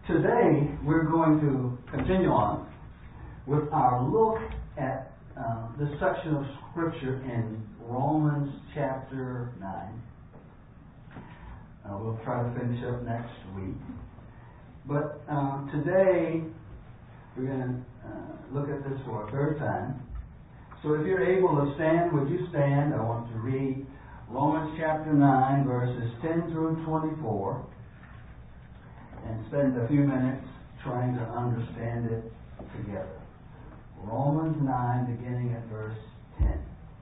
Today, we're going to continue on with our look at this section of Scripture in Romans chapter 9. We'll try to finish up next week. But today, we're going to look at this for a third time. So if you're able to stand, would you stand? I want to read Romans chapter 9, verses 10 through 24. And spend a few minutes trying to understand it together. Romans 9, beginning at verse 10.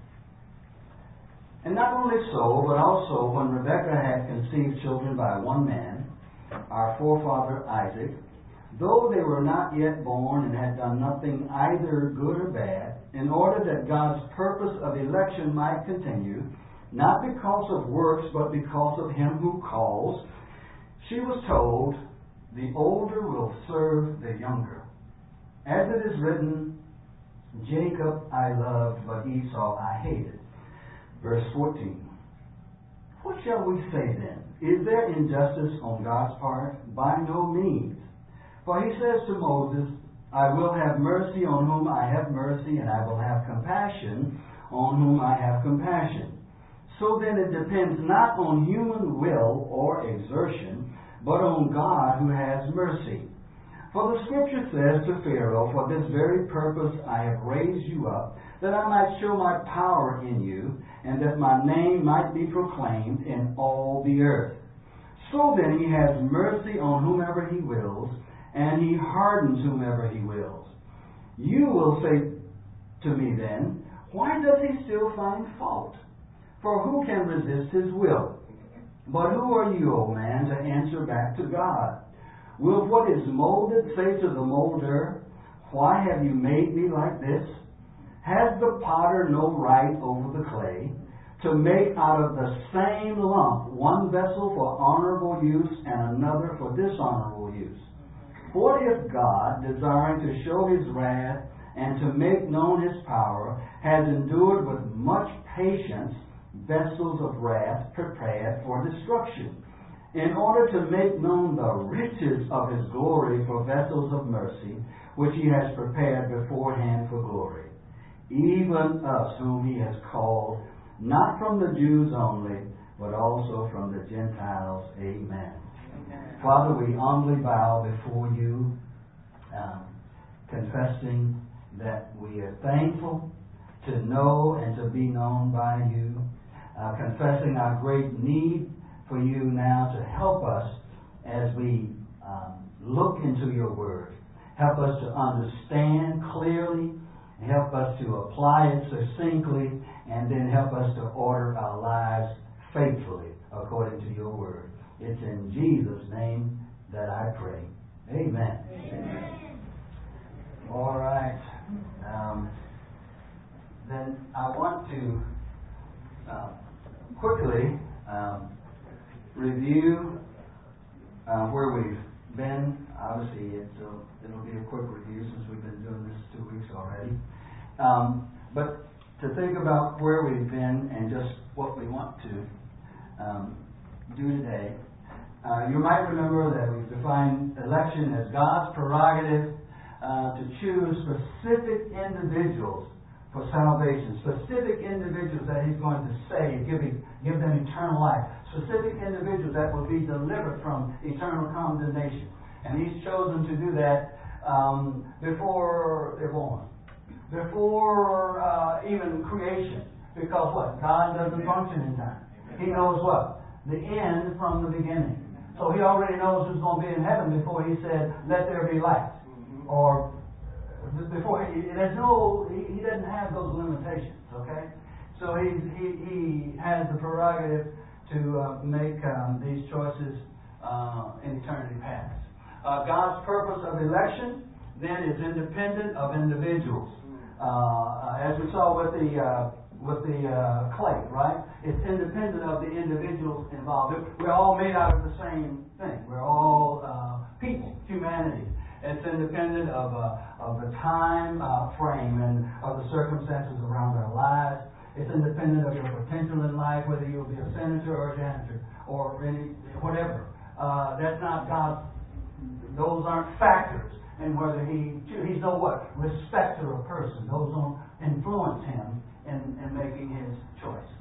And not only so, but also when Rebekah had conceived children by one man, our forefather Isaac, though they were not yet born and had done nothing either good or bad, in order that God's purpose of election might continue, not because of works, but because of him who calls, she was told, the older will serve the younger. As it is written, Jacob I loved, but Esau I hated. Verse 14. What shall we say then? Is there injustice on God's part? By no means. For he says to Moses, I will have mercy on whom I have mercy, and I will have compassion on whom I have compassion. So then it depends not on human will or exertion, but on God who has mercy. For the Scripture says to Pharaoh, for this very purpose I have raised you up, that I might show my power in you, and that my name might be proclaimed in all the earth. So then he has mercy on whomever he wills, and he hardens whomever he wills. You will say to me then, why does he still find fault? For who can resist his will? But who are you, O man, to answer back to God? Will what is molded say to the molder, why have you made me like this? Has the potter no right over the clay, to make out of the same lump one vessel for honorable use and another for dishonorable use? What if God, desiring to show his wrath and to make known his power, has endured with much patience vessels of wrath prepared for destruction, in order to make known the riches of his glory for vessels of mercy, which he has prepared beforehand for glory. Even us whom he has called, not from the Jews only, but also from the Gentiles. Amen. Father, we humbly bow before you, confessing that we are thankful to know and to be known by you, confessing our great need for you now to help us as we look into your word. Help us to understand clearly, help us to apply it succinctly, and then help us to order our lives faithfully according to your word. It's in Jesus' name that I pray. Amen. Amen. All right. Then I want to quickly review where we've been. Obviously, it'll be a quick review since we've been doing this 2 weeks already. But to think about where we've been and just what we want to do today. You might remember that we've defined election as God's prerogative to choose specific individuals for salvation, specific individuals that he's going to save, give them eternal life, specific individuals that will be delivered from eternal condemnation. And he's chosen to do that before they're born, before even creation. Because what? God doesn't function in time. He knows what? The end from the beginning. So he already knows who's going to be in heaven before he said, let there be light. Or before he doesn't have those limitations, okay? So he has the prerogative to make these choices in eternity past. God's purpose of election then is independent of individuals, as we saw with the clay, right? It's independent of the individuals involved. We're all made out of the same thing. We're all people, humanity. It's independent of the time frame and of the circumstances around our lives. It's independent of your potential in life, whether you'll be a senator or a janitor or whatever. That's not God's those aren't factors in whether he's no what? Respecter of person. Those don't influence him in making his choice.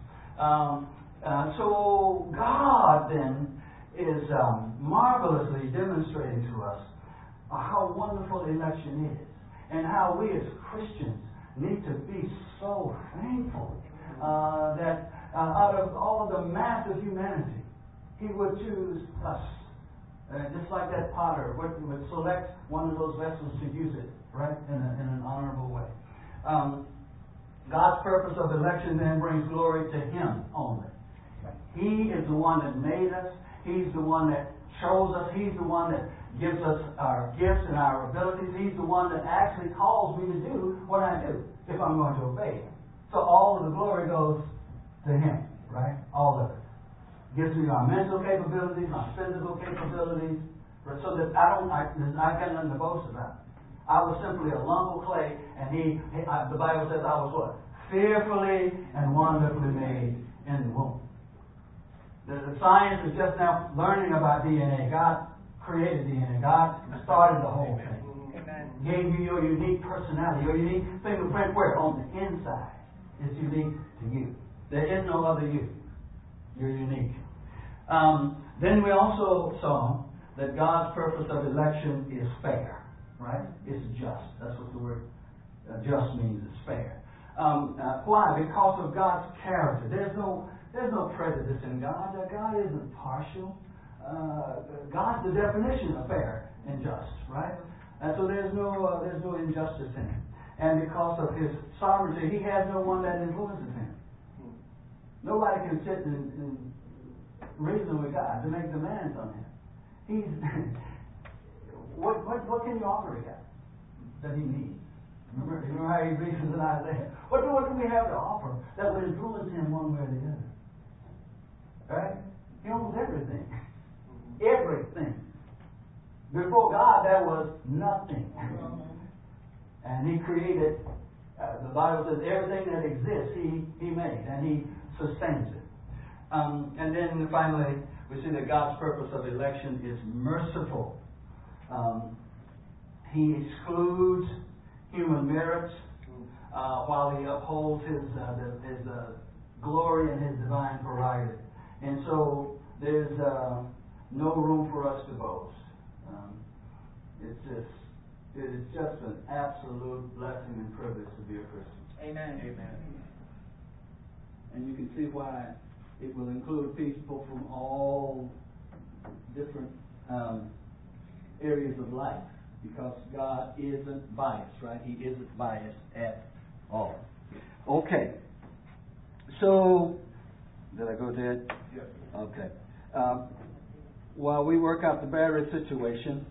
So God then is marvelously demonstrating to us how wonderful election is, and how we as Christians need to be so thankful that out of all of the mass of humanity, He would choose us. Just like that potter would select one of those vessels to use it, right, in an honorable way. God's purpose of election then brings glory to Him only. He is the one that made us. He's the one that chose us. He's the one that gives us our gifts and our abilities. He's the one that actually calls me to do what I do if I'm going to obey Him. So all of the glory goes to Him, right? All of it. Gives me our mental capabilities, my physical capabilities, so that I got nothing to boast about. I was simply a lump of clay, and the Bible says I was what? Fearfully and wonderfully made in the womb. The science is just now learning about DNA. God created DNA. God started the whole thing. Amen. Gave you your unique personality, your unique fingerprint where? On the inside. It's unique to you. There is no other you. You're unique. Then we also saw that God's purpose of election is fair, right? It's just. That's what the word just means. It's fair. Why? Because of God's character. There's no prejudice in God. God isn't partial. God's the definition of fair and just, right? And so there's no injustice in Him. And because of His sovereignty, He has no one that influences Him. Nobody can sit and reason with God to make demands on Him. He's what can you offer God that He needs? Remember how He reasons in Isaiah. What do we have to offer that would influence Him one way or the other? Right? He owns everything. Everything. Before God, there was nothing. And He created. The Bible says everything that exists, He made, and He sustains it. And then finally, we see that God's purpose of election is merciful. He excludes human merits while He upholds His glory and His divine prerogative. And so there's no room for us to boast. It is just an absolute blessing and privilege to be a Christian. Amen. Amen. And you can see why it will include people from all different areas of life, because God isn't biased, right? He isn't biased at all. Okay. So, did I go there? Yes. Okay. While we work out the battery situation,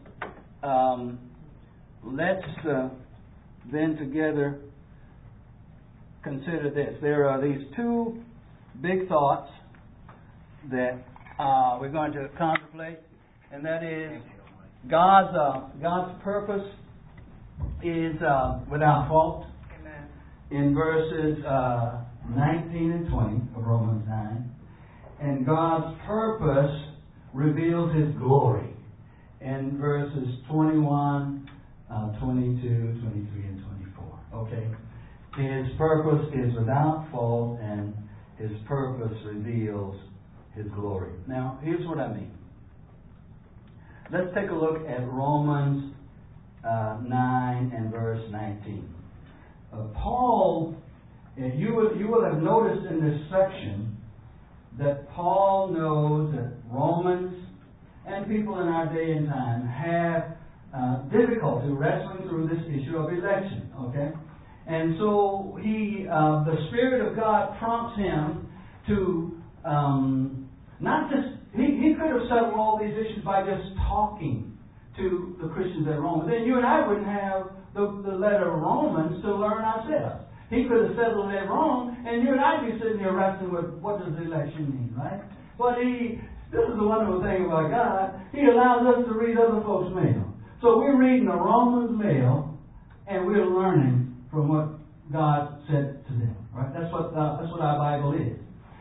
let's then together consider this. There are these two big thoughts that we're going to contemplate, and that is God's purpose is without fault. Amen. In verses 19 and 20 of Romans 9, and God's purpose reveals His glory in verses 21, 22, 23, and 24. Okay? His purpose is without fault, and His purpose reveals His glory. Now, here's what I mean. Let's take a look at Romans 9 and verse 19. Paul, you will have noticed in this section that Paul knows that Romans and people in our day and time have difficulty wrestling through this issue of election. Okay? And so the Spirit of God prompts him to not just, he could have settled all these issues by just talking to the Christians at Rome. Then you and I wouldn't have the letter of Romans to learn ourselves. He could have settled it wrong, and you and I'd be sitting here wrestling with what does election mean, right? But this is the wonderful thing about God. He allows us to read other folks' mail. So we're reading the Romans' mail, and we're learning from what God said to them. Right? That's what our Bible is.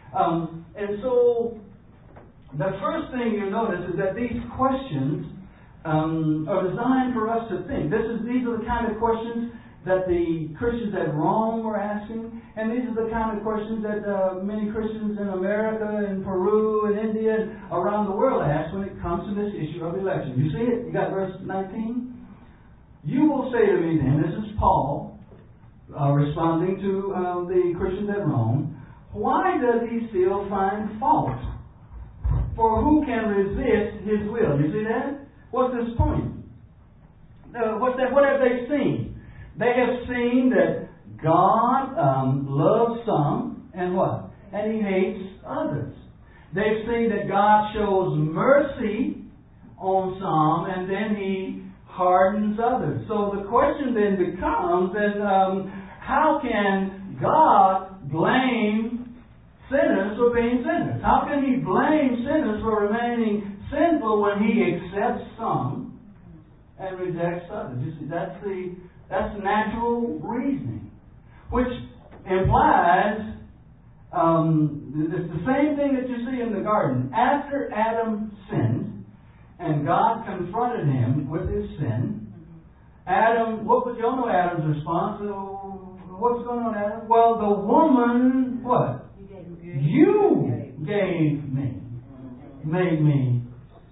And so the first thing you notice is that these questions are designed for us to think. These are the kind of questions that the Christians at Rome were asking, and these are the kind of questions that many Christians in America and Peru and India and around the world ask when it comes to this issue of election. You see it? You got verse 19? You will say to me then, this is Paul responding to the Christians at Rome, why does he still find fault? For who can resist his will? You see that? What's his point? What have they seen? They have seen that God loves some and what? And He hates others. They've seen that God shows mercy on some and then He hardens others. So the question then becomes, how can God blame sinners for being sinners? How can He blame sinners for remaining sinful when He accepts some and rejects others? You see, that's natural reasoning, which implies it's the same thing that you see in the garden. After Adam sinned and God confronted him with his sin, Adam, y'all know Adam's response? What's going on, Adam? Well, the woman, what? You gave me, made me.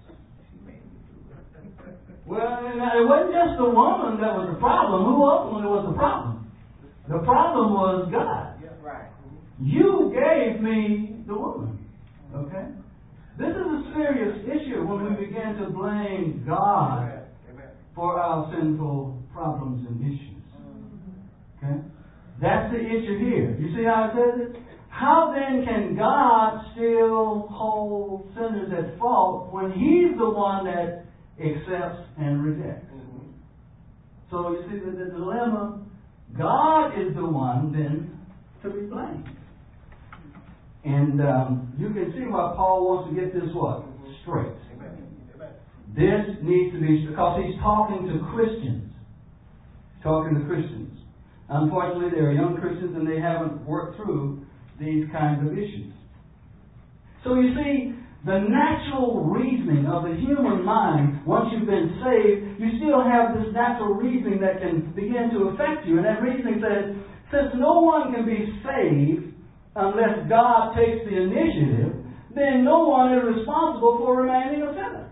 Well, it wasn't just the woman that was the problem. Who ultimately was the problem? The problem was God. Right. You gave me the woman. Okay? This is a serious issue when we begin to blame God for our sinful problems and issues. Okay? That's the issue here. You see how it says it? How then can God still hold sinners at fault when He's the one that accepts and rejects? So you see the dilemma. God is the one then to be blamed. And you can see why Paul wants to get this what? Straight. This needs to be, because he's talking to Christians. Unfortunately, there are young Christians and they haven't worked through these kinds of issues. So you see, the natural reasoning of the human mind, once you've been saved, you still have this natural reasoning that can begin to affect you. And that reasoning says, since no one can be saved unless God takes the initiative, then no one is responsible for remaining a sinner.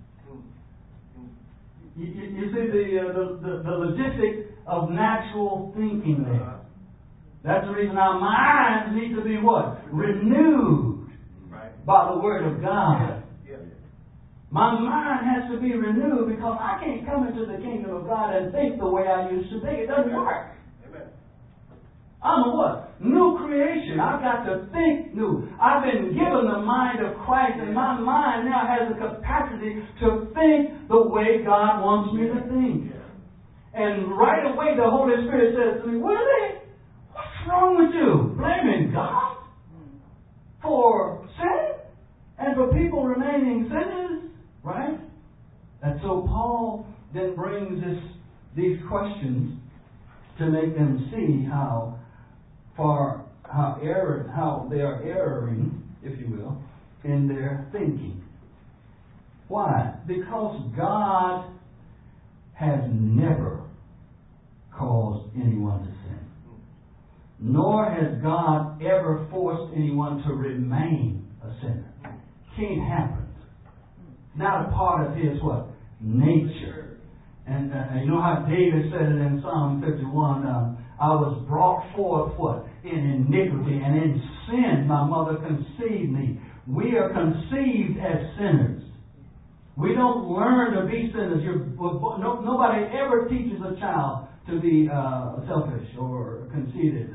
You see the logistic of natural thinking there. That's the reason our minds need to be what? Renewed by the Word of God. My mind has to be renewed because I can't come into the kingdom of God and think the way I used to think. It doesn't work. I'm a what? New creation. I've got to think new. I've been given the mind of Christ, and my mind now has the capacity to think the way God wants me to think. And right away the Holy Spirit says to me, Willie, what's wrong with you? Blaming God for sin and for people remaining sinners, right? And so Paul then brings these questions to make them see how they are erring, if you will, in their thinking. Why? Because God has never caused anyone to sin. Nor has God ever forced anyone to remain a sinner. Can't happen. Not a part of His what? Nature. And you know how David said it in Psalm 51, I was brought forth what? In iniquity, and in sin my mother conceived me. We are conceived as sinners. We don't learn to be sinners. Nobody ever teaches a child to be selfish or conceited.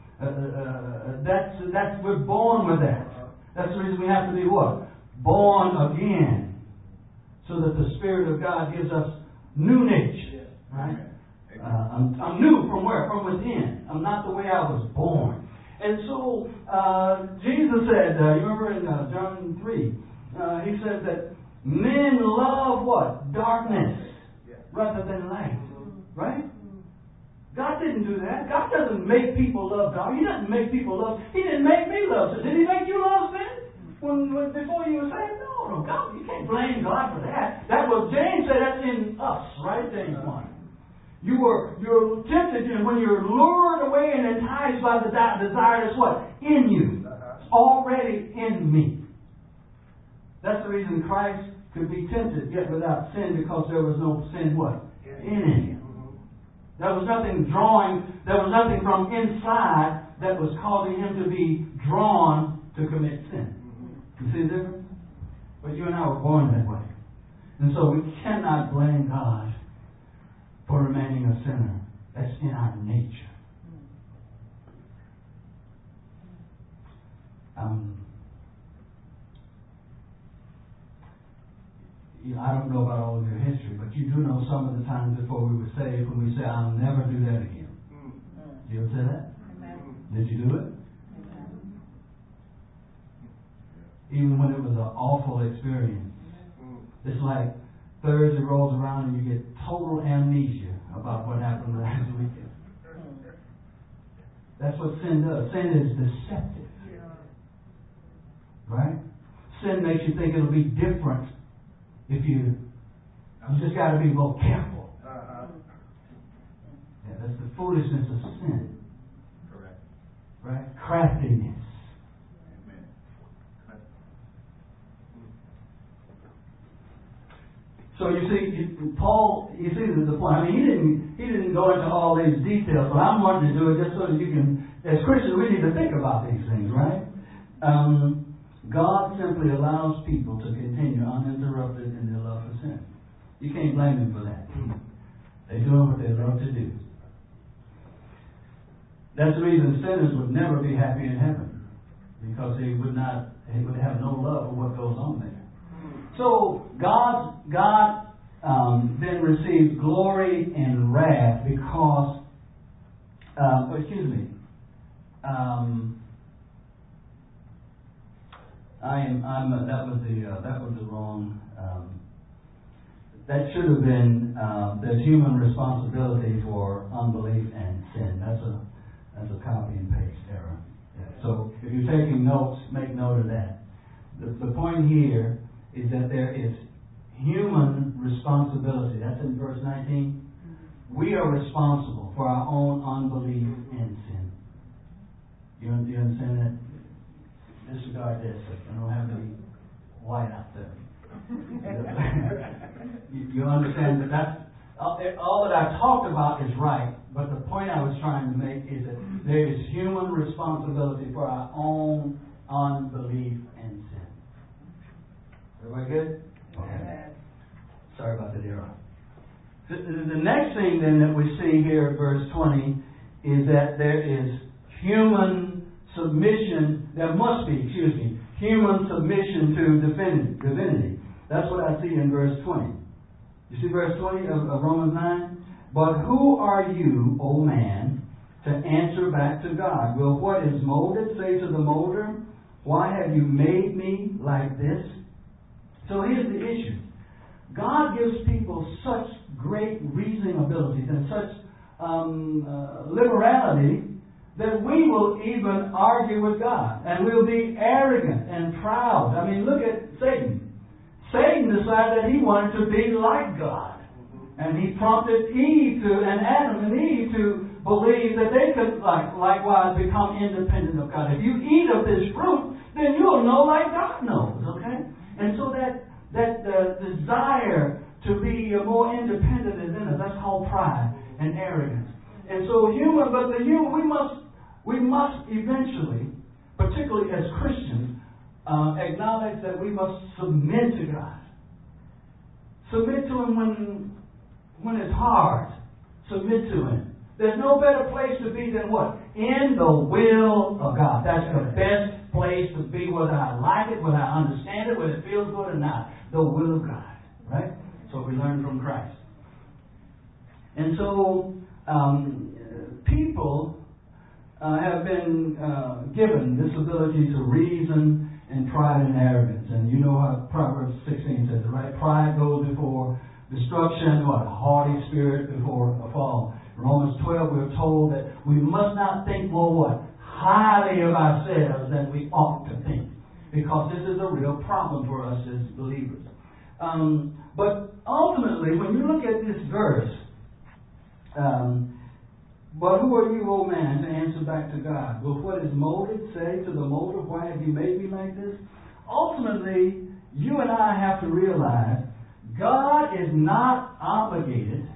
We're born with that. That's the reason we have to be what? Born again. So that the Spirit of God gives us new nature. Right? I'm new from where? From within. I'm not the way I was born. And so Jesus said, you remember in John 3, He says that men love what? Darkness rather than light. Right? God didn't do that. God doesn't make people love dark. He doesn't make people love. He didn't make me love sin. Did He make you love sin? Before you were saved? No, God, you can't blame God for that. That's what James said. That's in us, right? James 1. You're tempted, and when you're lured away and enticed by the desire that's what? In you. It's already in me. That's the reason Christ could be tempted, yet without sin, because there was no sin what? In him. There was nothing from inside that was causing him to be drawn to commit sin. You see the difference? But you and I were born that way. And so we cannot blame God for remaining a sinner. That's in our nature. I don't know about all of your history, but you do know some of the times before we were saved when we say, I'll never do that again. Did you ever say that? Amen. Did you do it? Amen. Even when it was an awful experience. It's like Thursday rolls around and you get total amnesia about what happened last weekend. That's what sin does. Sin is deceptive. Right? Sin makes you think it'll be different if you just got to be more careful. Yeah, that's the foolishness of sin. Correct. Right? Craftiness. Amen. So you see, Paul, you see the point. I mean, he didn't go into all these details, but I'm wanting to do it just so that you can, as Christians, we need to think about these things, right? God simply allows people to continue uninterrupted in their love for sin. You can't blame them for that. They're doing what they love to do. That's the reason sinners would never be happy in heaven, because they would have no love for what goes on there. So God then receives glory and wrath because, that was the wrong. That should have been there's human responsibility for unbelief and sin. That's a copy and paste error. Yeah. So if you're taking notes, make note of that. The point here is that there is human responsibility. That's in verse 19. We are responsible for our own unbelief and sin. You understand that? Disregard this. I don't have any white out there. You understand that that's all that I've talked about is right, but the point I was trying to make is that there is human responsibility for our own unbelief and sin. Everybody good? Okay. Sorry about that error. The next thing then that we see here at verse 20 is that there is human submission, human submission to divinity. That's what I see in verse 20. You see verse 20 of Romans 9? But who are you, O man, to answer back to God? Will what is molded say to the molder, why have you made me like this? So here's the issue. God gives people such great reasoning abilities and such liberality that we will even argue with God. And we'll be arrogant and proud. I mean, look at Satan. Satan decided that he wanted to be like God. And he prompted Adam and Eve to believe that they could likewise become independent of God. If you eat of this fruit, then you'll know like God knows. Okay? And so that desire to be more independent is in us. That's called pride and arrogance. And so we must eventually, particularly as Christians, acknowledge that we must submit to God. Submit to Him when it's hard. Submit to Him. There's no better place to be than what? In the will of God. That's the best place to be, whether I like it, whether I understand it, whether it feels good or not. The will of God. Right? So we learn from Christ. And so people have been given this ability to reason in pride and arrogance. And you know how Proverbs 16 says it, right? Pride goes before destruction, what? A haughty spirit before a fall. Romans 12, we're told that we must not think more what? Highly of ourselves than we ought to think. because this is a real problem for us as believers. But ultimately, when you look at this verse, but who are you, O man, to answer back to God? Will what his motive say to the motive? Why have you made me like this? Ultimately, you and I have to realize God is not obligated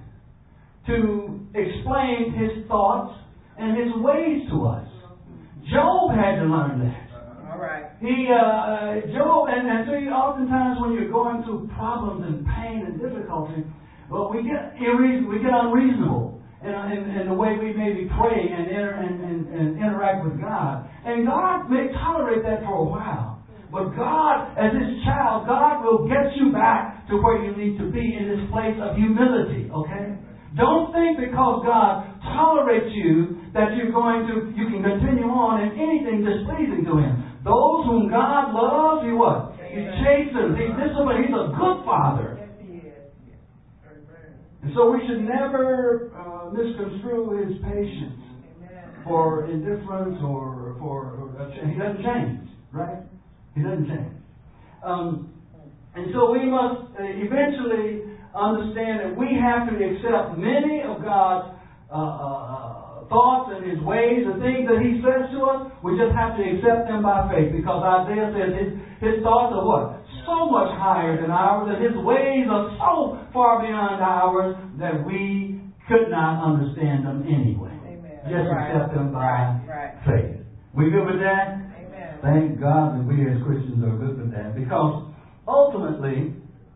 to explain his thoughts and his ways to us. Job had to learn that. All right. Job, and so oftentimes when you're going through problems and pain and difficulty, well, we get unreasonable in the way we maybe pray and interact with God. And God may tolerate that for a while. But God, as His child, God will get you back to where you need to be in this place of humility, okay? Don't think because God tolerates you that you can continue on in anything displeasing to Him. Those whom God loves, He what? He chastens, He disciplines. He's a good Father. Yes, He is. And so we should never misconstrue His patience for indifference or for He doesn't change, right? He doesn't change. And so we must eventually understand that we have to accept many of God's thoughts and His ways, the things that He says to us. We just have to accept them by faith, because Isaiah says His thoughts are what? So much higher than ours, and His ways are so far beyond ours that we could not understand them anyway. Amen. Just accept them by faith. We good with that? Amen. Thank God that we as Christians are good with that, because ultimately,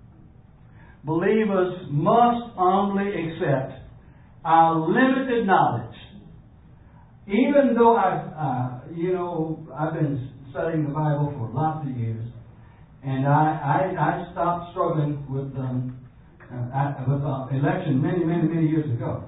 believers must humbly accept our limited knowledge. Even though I've been studying the Bible for lots of years, and I stopped struggling with election many years ago.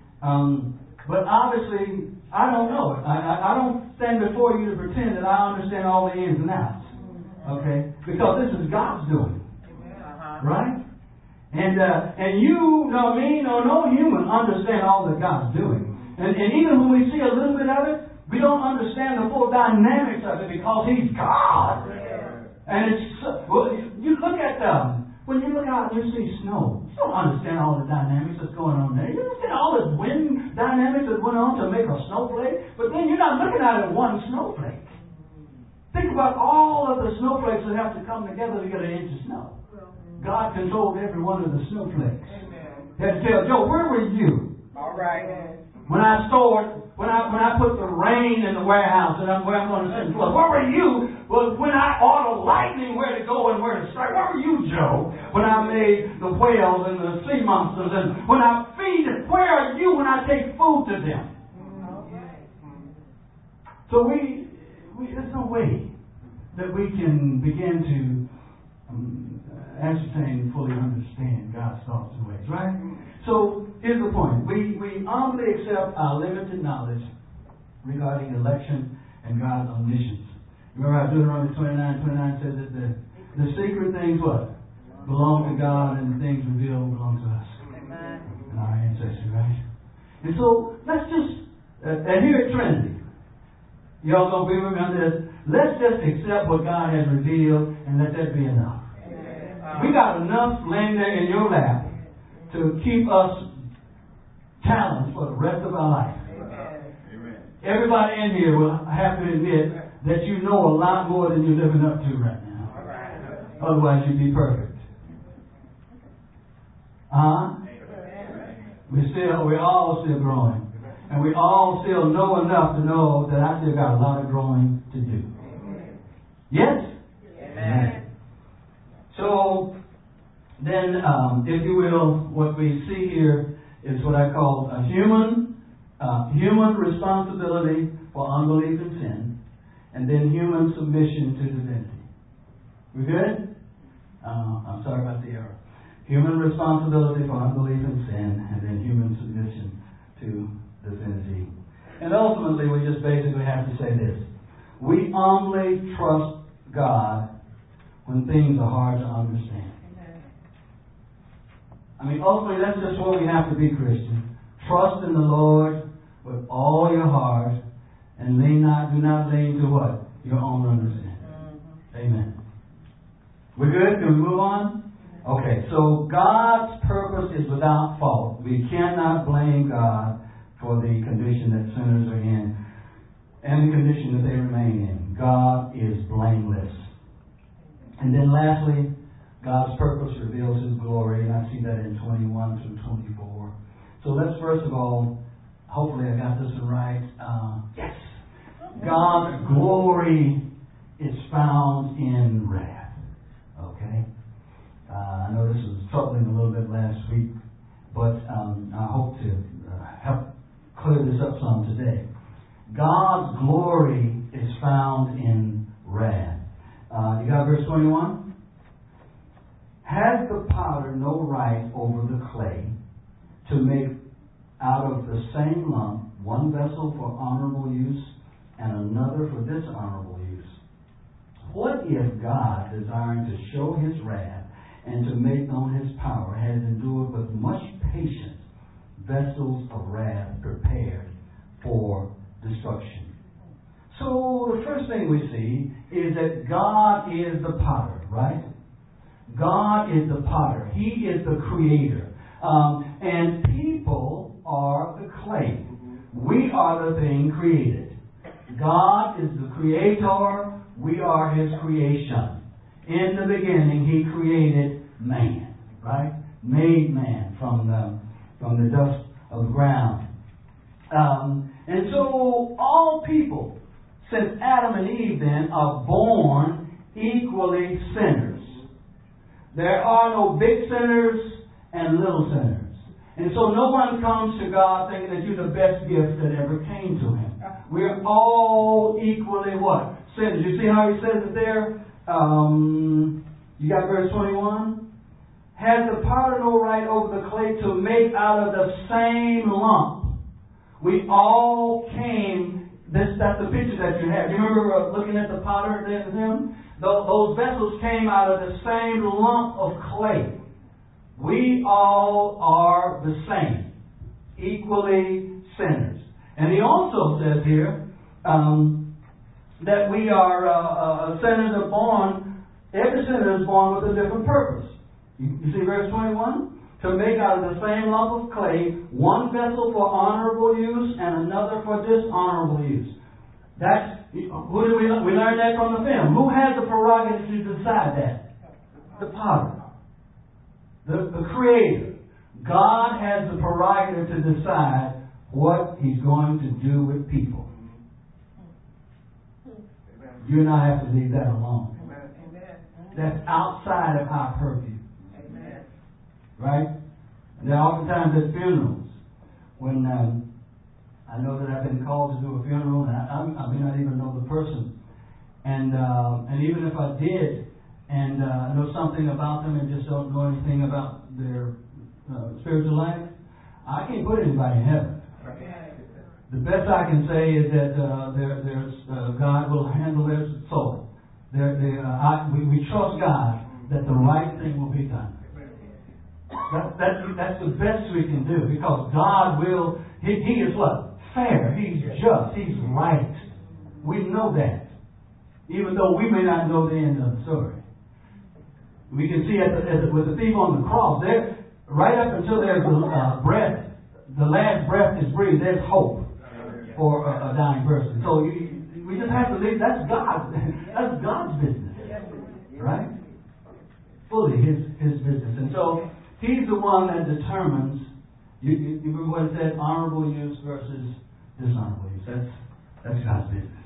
But obviously, I don't know it. I don't stand before you to pretend that I understand all the ins and outs. Okay? Because this is God's doing. Right? And you, nor me, nor no human understand all that God's doing. And even when we see a little bit of it, we don't understand the full dynamics of it, because He's God. And it's you look at when you look out and you see snow, you don't understand all the dynamics that's going on there. You understand all the wind dynamics that went on to make a snowflake, but then you're not looking at it one snowflake. Think about all of the snowflakes that have to come together to get an inch of snow. God controlled every one of the snowflakes. Amen. He had to tell Joe, where were you? All right. When I put the rain in the warehouse and where I'm going to send flood, where were you? Well, when I ordered lightning where to go and where to strike, where were you, Joe? When I made the whales and the sea monsters, and when I feed them, where are you when I take food to them? So there's no way that we can begin to ascertain and fully understand God's thoughts and ways, right? So here's the point. We humbly accept our limited knowledge regarding election and God's omniscience. Remember how Deuteronomy 29 says that the secret things what? Belong to God, and the things revealed belong to us. Amen. And our ancestors, right? And so let's just here at Trinity, y'all gonna be with me on this? Let's just accept what God has revealed and let that be enough. We got enough laying there in your lap to keep us challenged for the rest of our life. Amen. Everybody in here will have to admit that you know a lot more than you're living up to right now. Otherwise, you'd be perfect. We're all still growing. And we all still know enough to know that I still got a lot of growing to do. Yes? Amen. So, then, if you will, what we see here is what I call a human responsibility for unbelief and sin, and then human submission to divinity. We good? I'm sorry about the error. Human responsibility for unbelief and sin, and then human submission to divinity. And ultimately, we just basically have to say this. We humbly trust God when things are hard to understand. I mean, ultimately, that's just what we have to be, Christian. Trust in the Lord with all your heart, and do not lean to what? Your own understanding. Amen. We're good? Can we move on? Okay, so God's purpose is without fault. We cannot blame God for the condition that sinners are in and the condition that they remain in. God is blameless. And then lastly, God's purpose reveals His glory, and I see that in 21 through 24. So let's first of all, hopefully I got this one right. Yes! God's glory is found in wrath. Okay? I know this was troubling a little bit last week, but I hope to help clear this up some today. God's glory is found in wrath. You got verse 21? Has the potter no right over the clay to make out of the same lump one vessel for honorable use and another for dishonorable use? What if God, desiring to show His wrath and to make known His power, has endured with much patience vessels of wrath prepared for destruction? So the first thing we see is that God is the potter, right? God is the potter. He is the creator. And people are the clay. We are the thing created. God is the creator. We are His creation. In the beginning, He created man, right? Made man from the dust of the ground. And so all people, since Adam and Eve then, are born equally sinners. There are no big sinners and little sinners. And so no one comes to God thinking that you're the best gift that ever came to Him. We're all equally what? Sinners. You see how He says it there? You got verse 21? Has the potter no right over the clay to make out of the same lump? We all came, that's the picture that you have. You remember looking at the potter there with him? Those vessels came out of the same lump of clay. We all are the same, equally sinners. And He also says here that we are sinners are born. Every sinner is born with a different purpose. You see verse 21? To make out of the same lump of clay one vessel for honorable use and another for dishonorable use. That's who did we learned that from the film. Who has the prerogative to decide that? The potter. The creator. God has the prerogative to decide what He's going to do with people. You and I have to leave that alone. That's outside of our purview. Right? There are oftentimes at funerals when I know that I've been called to do a funeral and I may not even know the person. And even if I did and know something about them and just don't know anything about their spiritual life, I can't put anybody in heaven. The best I can say is that God will handle their soul. We trust God that the right thing will be done. That's the best we can do, because God will. He is what? Fair. He's just. He's right. We know that, even though we may not know the end of the story. We can see with the thief on the cross, there, right up until there's breath, the last breath is breathed. There's hope for a dying person. So we just have to leave. That's God. That's God's business, right? Fully His business, and so He's the one that determines. You remember what it said? Honorable use versus dishonorable use. That's God's business.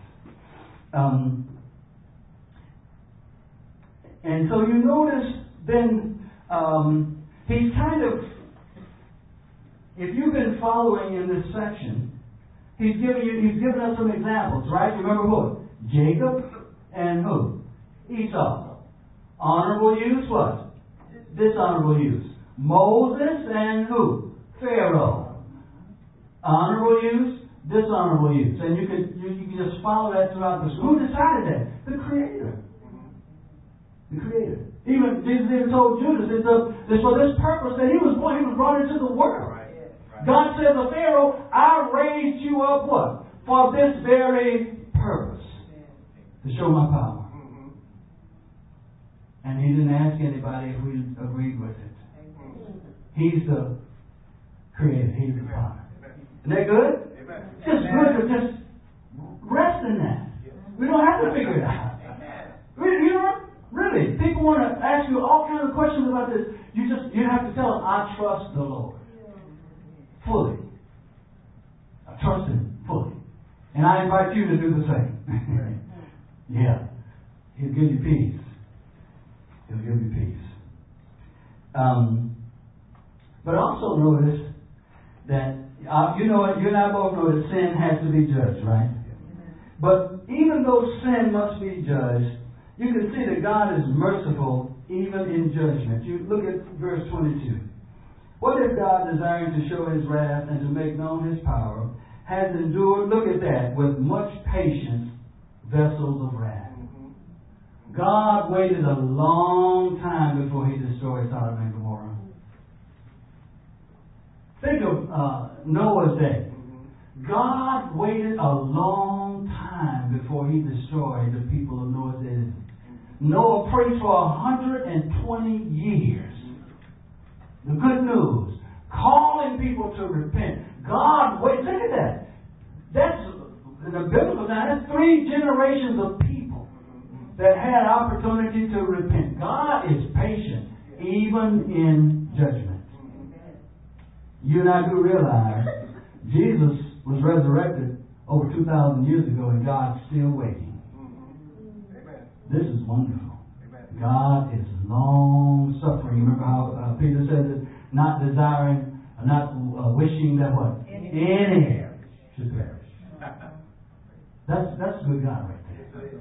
And so you notice then He's kind of, if you've been following in this section, He's given us some examples, right? You remember who? Jacob and who? Esau. Honorable use, what? Dishonorable use. Moses and who? Pharaoh. Honorable use, dishonorable use. And you can just follow that throughout this. Who decided that? The Creator. The Creator. Even Jesus even told Judas, it's for this purpose that he was born. He was brought into the world. Right. God said to Pharaoh, I raised you up what? For this very purpose. To show my power. And He didn't ask anybody if we agreed with it. He's the Creator. He's the Father. Isn't that good? It's just good to just rest in that. We don't have to figure it out. You know, really, people want to ask you all kinds of questions about this. You have to tell them, I trust the Lord fully. I trust Him fully. And I invite you to do the same. Yeah. He'll give you peace. He'll give you peace. But also notice that, you and I both know that sin has to be judged, right? But even though sin must be judged, you can see that God is merciful even in judgment. You look at verse 22. What if God, desiring to show His wrath and to make known His power, has endured, look at that, with much patience, vessels of wrath? God waited a long time before He destroyed Sodom and Gomorrah. Think of Noah's day. God waited a long time before He destroyed the people of Noah's day. Noah preached for 120 years. The good news. Calling people to repent. God waited. Look at that. That's, in the biblical time, that's 3 generations of people that had opportunity to repent. God is patient, even in judgment. You and I do realize Jesus was resurrected over 2,000 years ago, and God's still waiting. This is wonderful. God is long suffering. Remember how Peter says it, not desiring, not wishing that what? Any should perish. That's good God right there.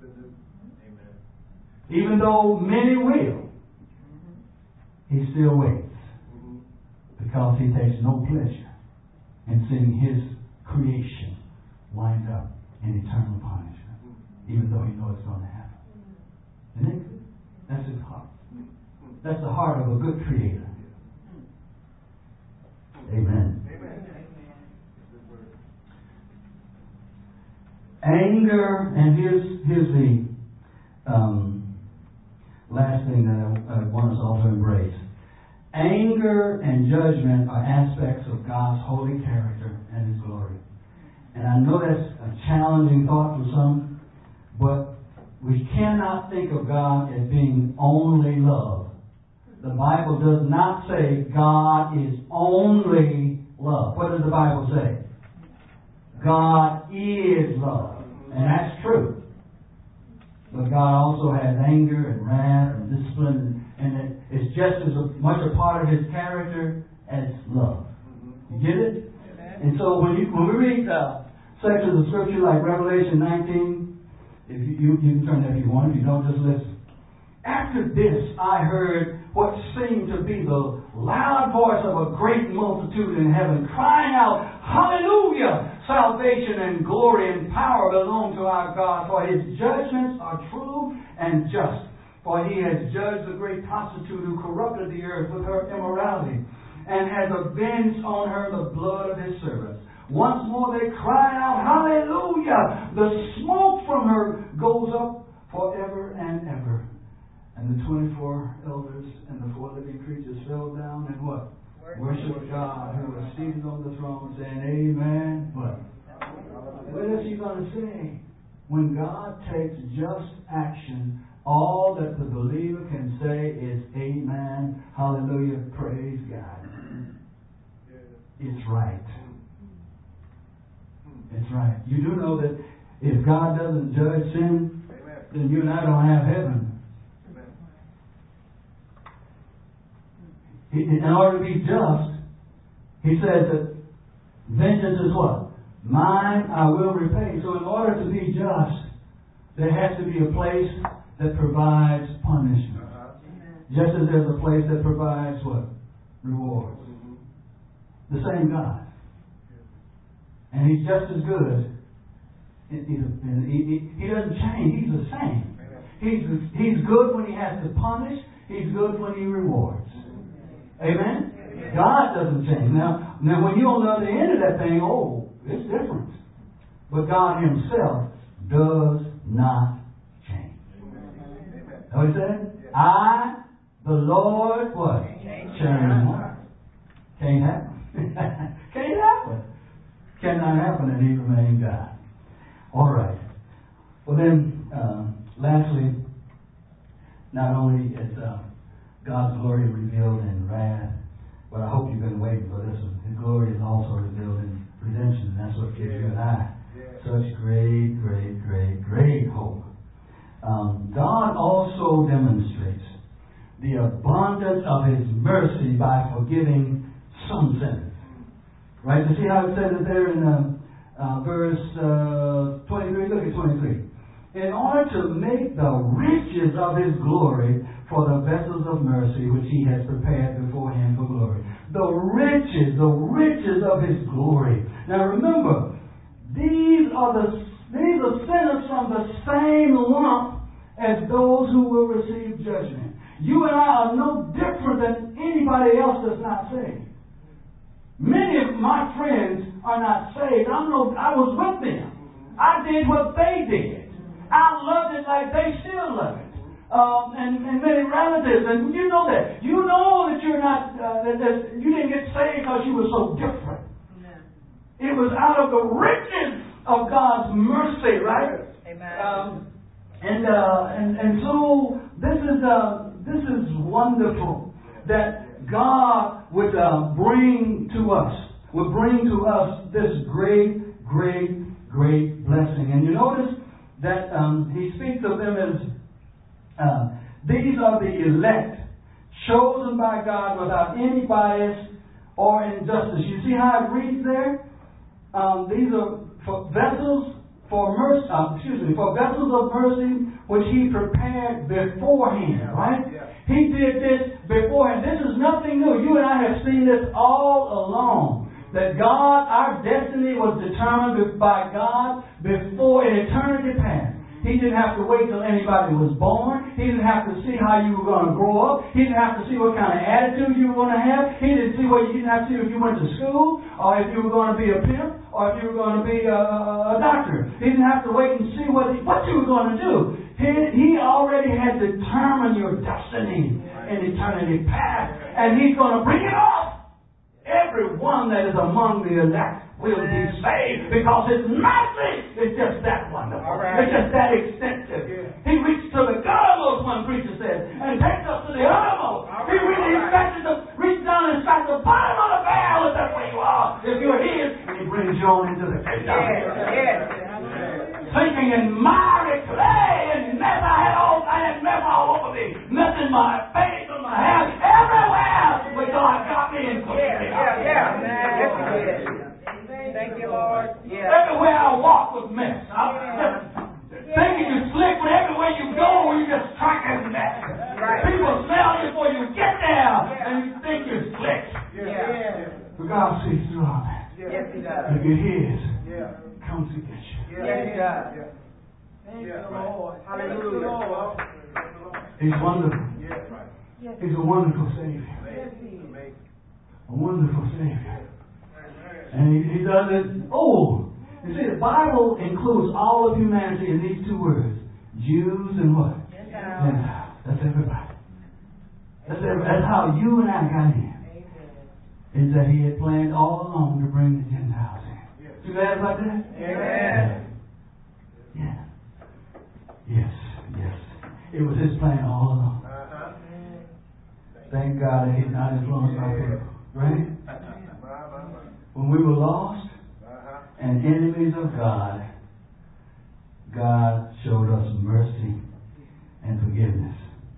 Even though many will, He still waits. Because He takes no pleasure in seeing His creation wind up in eternal punishment. Even though He knows it's going to happen. Isn't it good? That's His heart. That's the heart of a good Creator. Amen. Anger, and here's the last thing that I want us all to embrace. Anger and judgment are aspects of God's holy character and His glory. And I know that's a challenging thought for some, but we cannot think of God as being only love. The Bible does not say God is only love. What does the Bible say? God is love. And that's true. But God also has anger and wrath and discipline, and it's just as much a part of His character as love. You get it? And so when we read sections of Scripture like Revelation 19, if you can turn there if you want, if you don't, just listen. After this, I heard what seemed to be the loud voice of a great multitude in heaven, crying out, Hallelujah! Salvation and glory and power belong to our God, for His judgments are true and just. For He has judged the great prostitute who corrupted the earth with her immorality, and has avenged on her the blood of His servants. Once more they cry out, Hallelujah! The smoke from her goes up forever and ever. And the 24 elders and the 4 living creatures fell down and what? Worship God who was seated on the throne, saying, Amen. What? What is He going to say? When God takes just action, all that the believer can say is Amen. Hallelujah. Praise God. It's right. It's right. You do know that if God doesn't judge sin, then you and I don't have heaven. In order to be just, He says that vengeance is what? Mine, I will repay. So in order to be just, there has to be a place that provides punishment. Just as there's a place that provides what? Rewards. The same God. And He's just as good. He doesn't change. He's the same. He's good when He has to punish. He's good when He rewards. Amen? God doesn't change. Now when you're on the other end of that thing, it's different. But God Himself does not change. Know what He said? I, the Lord, what? Change not. Can't happen. Can't happen. Cannot happen, and He remains God. All right. Well then, lastly, not only is God's glory revealed in wrath, but I hope you've been waiting for this one. His glory is also revealed in redemption. That's what gives you and I such great, great, great, great hope. God also demonstrates the abundance of His mercy by forgiving some sinners. Right? You see how it says it there in verse 23? Look at 23. In order to make the riches of His glory for the vessels of mercy which He has prepared beforehand for glory. The riches of His glory. Now remember, these are sinners from the same lump as those who will receive judgment. You and I are no different than anybody else that's not saved. Many of my friends are not saved. I was with them. I did what they did. I loved it like they still love it. And many relatives, and you know that. You know that you're not, that you didn't get saved because you were so different. No. It was out of the riches of God's mercy, right? Amen. And so this is wonderful that God would bring to us this great, great, great blessing. And you notice that He speaks of them as these are the elect, chosen by God without any bias or injustice. You see how it reads there? These are for vessels for mercy. For vessels of mercy, which He prepared beforehand. Right? Yeah. He did this beforehand. This is nothing new. You and I have seen this all along. That God, our destiny was determined by God before in eternity past. He didn't have to wait till anybody was born. He didn't have to see how you were going to grow up. He didn't have to see what kind of attitude you were going to have. He didn't have to see if you went to school, or if you were going to be a pimp, or if you were going to be a doctor. He didn't have to wait and see what you were going to do. He already had determined your destiny in eternity past, and He's going to bring it off. Everyone that is among the elect will be saved because His mercy is just that wonderful. Right. It's just that extensive. Yeah. He reached to the uttermost, one preacher said, and takes us to the uttermost. He really expected to reach down and strike the bottom of the barrel if that's where you are. If you're His, and He brings you on into the kingdom. Sinking in miry clay and mess. I had mess all over me. Mess in my face and my hair. Everywhere. But God got me and put me out. Yes, He did. Thank you, Lord. Yeah. Everywhere I walk with mess. Thinking you're slick, but everywhere you go, you just tracking mess. Right. People smell you before you get there, and you think you're slick. But God sees through all that. Yes, He does. If you're His, comes to get you. Yes, He does. Thank you, Lord. Hallelujah. He's wonderful. He's a wonderful Savior. A wonderful Savior. And he does it. Oh, you see, the Bible includes all of humanity in these two words: Jews and what? Gentiles. That's everybody. That's how you and I got in. Amen. Is that He had planned all along to bring the Gentiles in. You glad about that? Amen. Yeah. Yes. It was His plan all along. Thank God that He's not influenced by people. Right? When we were lost and enemies of God, God showed us mercy and forgiveness.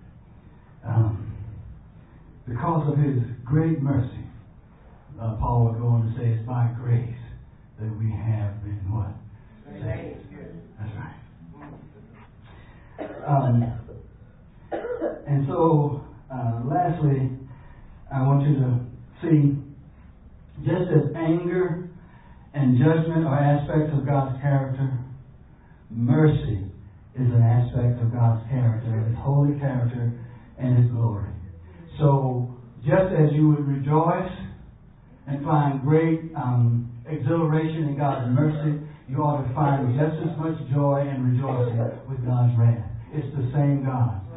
Because of His great mercy, Paul would go on to say, it's by grace that we have been what? Saved. That's right. And so, lastly, I want you to see, just as anger and judgment are aspects of God's character, mercy is an aspect of God's character, His holy character, and His glory. So, just as you would rejoice and find great exhilaration in God's mercy, you ought to find just as much joy and rejoicing with God's wrath. It's the same God.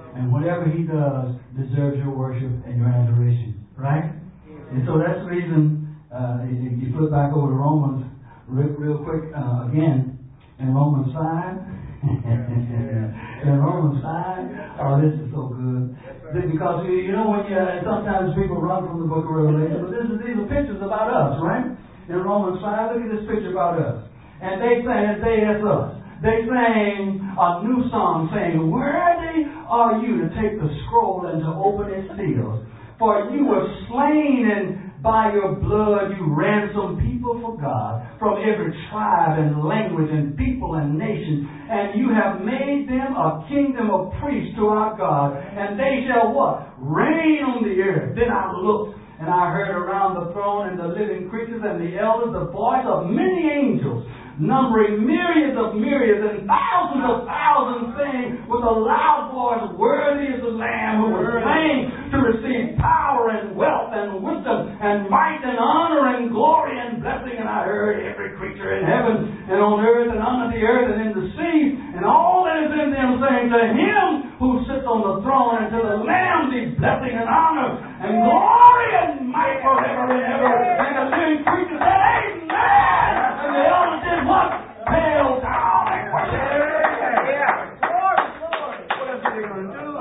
And whatever he does deserves your worship and your adoration. Right? And so that's the reason, if you flip back over to Romans real quick, again, in Romans 5. In Romans 5. Oh, this is so good. Because, you know, when sometimes people run from the book of Revelation, but these are pictures about us, right? In Romans 5, look at this picture about us. And they sang, that's us. They sang a new song saying, "Worthy are you to take the scroll and to open its seals. For you were slain, and by your blood you ransomed people for God from every tribe and language and people and nation. And you have made them a kingdom of priests to our God. And they shall" what? "Reign on the earth." Then I looked, and I heard around the throne and the living creatures and the elders the voice of many angels, numbering myriads of myriads and thousands of thousands, saying with a loud voice, "Worthy is the Lamb who was slain to receive power and wealth and wisdom and might and honor and glory and blessing." And I heard every creature in heaven and on earth and under the earth and in the sea and all that is in them, saying, "To Him who sits on the throne and to the Lamb be blessing and honor and glory and might forever and ever." And the living creatures said, "Amen." And the elders did what? Fell down and worshiped. Yeah. Lord. What else are they going to do?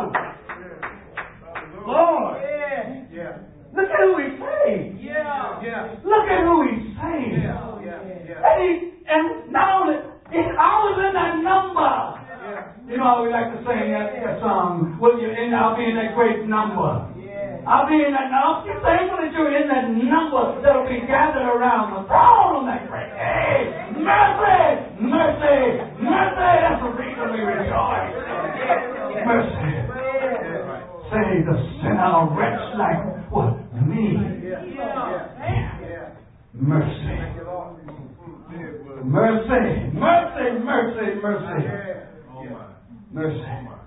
Lord. Yeah. Look at who He saved. Yeah. Look at who He saved. Yeah. And not only, I was in that number. Yeah. You know how we like to sing that song, I'll be in that great number. Yeah. I'll be in that number. You're thankful that you're in that number that'll be gathered around the throne on that great day. Mercy! Mercy! Mercy! That's the reason we rejoice. Mercy. Save the sinner, a wretch like what? Me. Mercy. Mercy. Mercy. Mercy. Mercy. Mercy.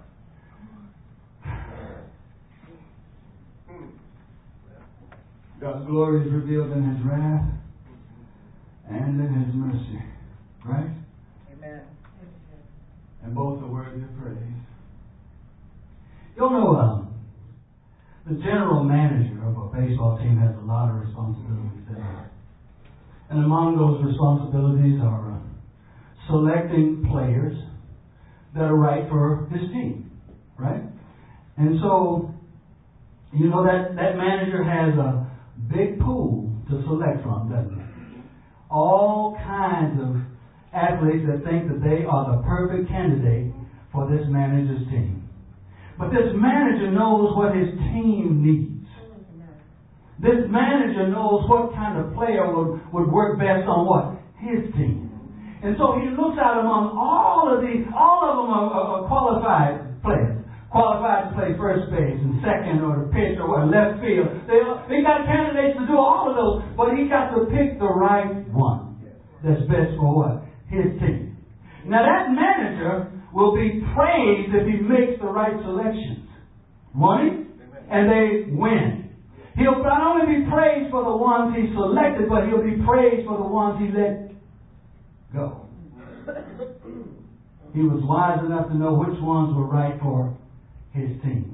God's glory is revealed in His wrath and in His mercy. Right? Amen. And both are worthy of praise. You know, the general manager of a baseball team has a lot of responsibilities there. And among those responsibilities are selecting players that are right for his team. Right? And so, you know, that manager has a big pool to select from, doesn't he? All kinds of athletes that think that they are the perfect candidate for this manager's team. But this manager knows what his team needs. This manager knows what kind of player would work best on what? His team. And so he looks out among all of them are qualified players. Qualified to play first base and second or to pitch or left field. They got candidates to do all of those, but he got to pick the right one that's best for what? His team. Now that manager will be praised if he makes the right selections. Won't he? And they win. He'll not only be praised for the ones he selected, but he'll be praised for the ones he let go. He was wise enough to know which ones were right for his team.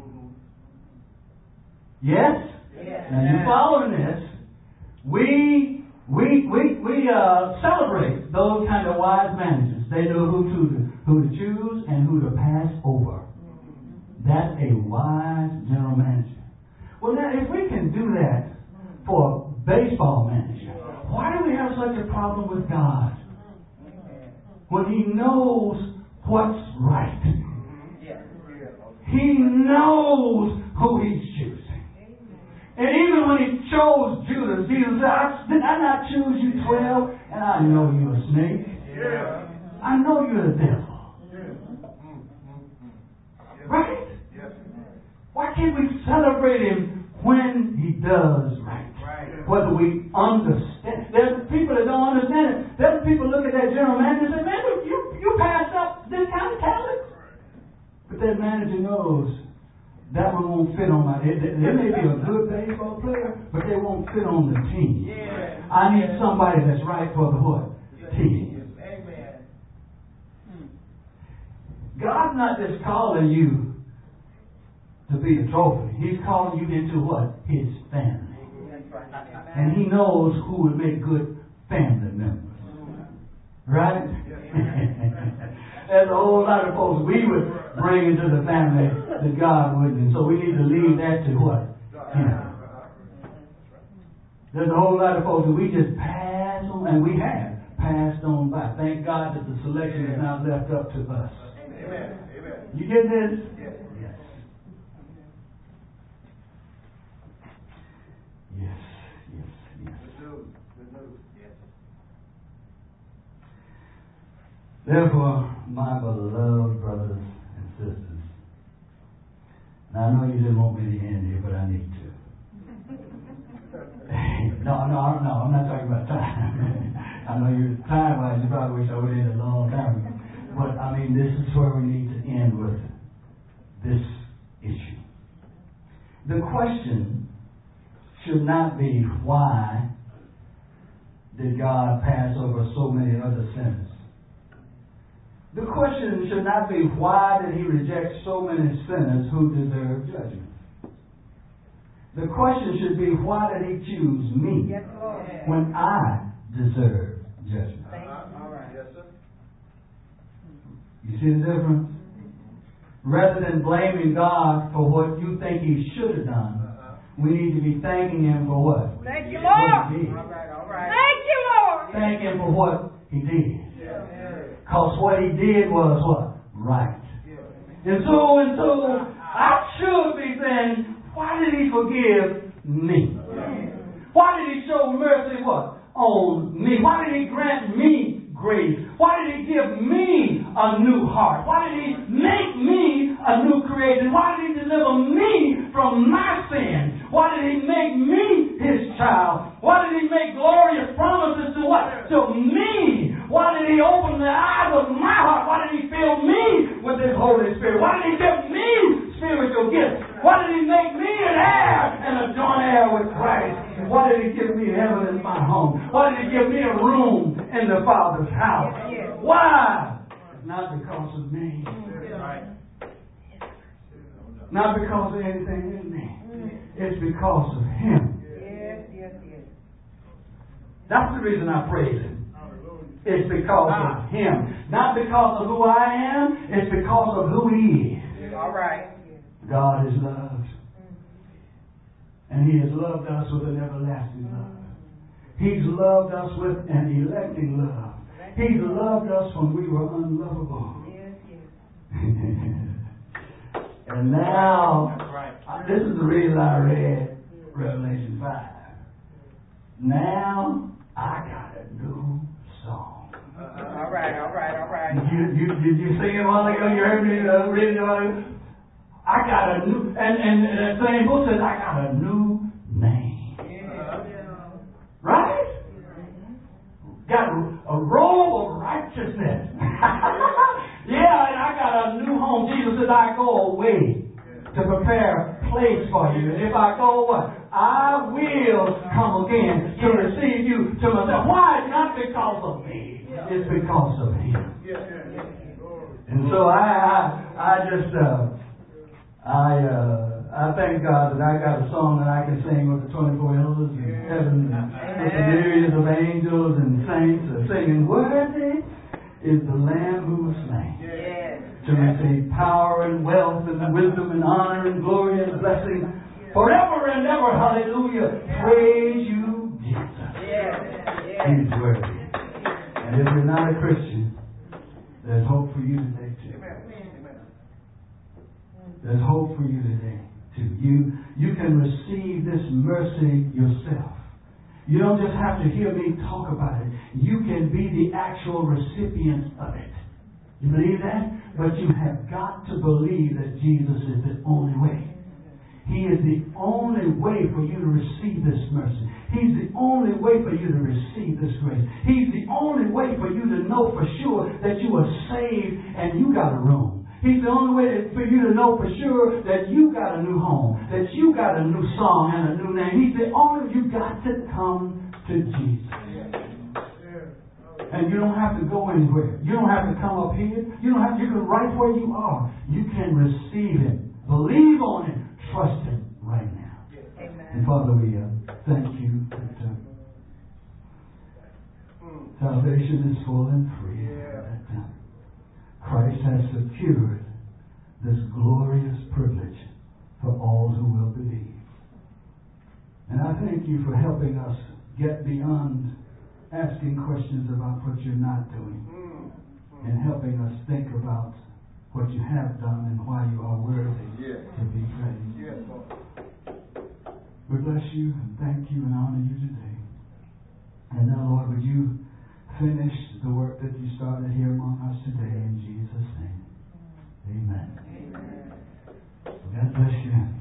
Yes? Now you following this? We celebrate those kind of wise managers. They know who to choose and who to pass over. That's a wise general manager. Well, now if we can do that for a baseball manager, why do we have such a problem with God? When He knows what's right. He knows who He's choosing. And even when He chose Judas, Jesus said, "Did I not choose you 12? And I know you're a snake. I know you're the devil." Right? Why can't we celebrate Him when He does right? Whether we understand. There's people that don't understand it. There's people look at that general manager and say, "Man, you passed up this kind of talent." But that manager knows that one won't fit on my... There may be a good baseball player, but they won't fit on the team. I need somebody that's right for the what? Team. Amen. God's not just calling you to be a trophy. He's calling you into what? His family. And He knows who would make good family members. Right? There's a whole lot of folks we would bring into the family that God wouldn't. And so we need to leave that to what? Him. There's a whole lot of folks that we just pass on, and we have passed on by. Thank God that the selection is now left up to us. Amen. You get this? Yes. Yes. Good news. Yes. Therefore, my beloved brothers and sisters, now I know you didn't want me to end here, but I need to. No, I'm not talking about time. I know you're time-wise, you probably wish I would end a long time ago. But, I mean, this is where we need to end with this issue. The question should not be, why did God pass over so many other sinners? The question should not be, why did He reject so many sinners who deserve judgment? The question should be, why did He choose me when I deserve judgment? All right. Yes, sir. You see the difference? Rather than blaming God for what you think He should have done, we need to be thanking Him for what? Thank you, Lord. All right. Thank you, Lord. Thank Him for what He did. Because what He did was what? Right. And so I should be saying, why did He forgive me? Why did He show mercy what? On me. Why did He grant me grace? Why did He give me a new heart? Why did He make me a new creation? Why did He deliver me from my sin? Why did He make me His child? Why did He make glorious promises to what? To me. Why did He open the eyes of my heart? Why did He fill me with His Holy Spirit? Why did He give me spiritual gifts? Why did He make me an heir and a joint heir with Christ? Why did He give me heaven in my home? Why did He give me a room in the Father's house? Why? Not because of me. Not because of anything in me. It's because of Him. That's the reason I praise Him. It's because of Him. Not because of who I am. It's because of who He is. All right. God is love. And He has loved us with an everlasting love. He's loved us with an electing love. He's loved us when we were unlovable. And now, this is the reason I read Revelation 5. Now, I got a new song. All right. Did you sing it a while ago? You heard me reading it a while ago? I got a new, and that same book says, I got a new name. Right? Got a robe of righteousness. Yeah, and I got a new home. Jesus said, I go away to prepare a place for you. And if I go what? I will come again to receive you to myself. Why? It's not because of me. It's because of Him. And so I thank God that I got a song that I can sing with the 24 elders in heaven, with the myriads of angels and saints are singing, worthy is the Lamb who was slain to receive power and wealth and wisdom and honor and glory and blessing forever and ever. Hallelujah. Praise you, Jesus. He's worthy. And if you're not a Christian, there's hope for you today too. There's hope for you today too. You can receive this mercy yourself. You don't just have to hear me talk about it. You can be the actual recipient of it. You believe that? But you have got to believe that Jesus is the only way. He is the only way for you to receive this mercy. He's the only way for you to receive this grace. He's the only way for you to know for sure that you are saved and you got a room. He's the only way for you to know for sure that you got a new home, that you got a new song and a new name. He's the only, you got to come to Jesus. And you don't have to go anywhere. You don't have to come up here. You can right where you are. You can receive Him Believe on Him. Trust Him right now. Amen. And Father, we thank you that salvation is full and free. That Christ has secured this glorious privilege for all who will believe. And I thank you for helping us get beyond asking questions about what you're not doing and helping us think about what you have done and why you are worthy to be praised. We bless you and thank you and honor you today. And now, Lord, would you finish the work that you started here among us today in Jesus' name. Amen. God bless you.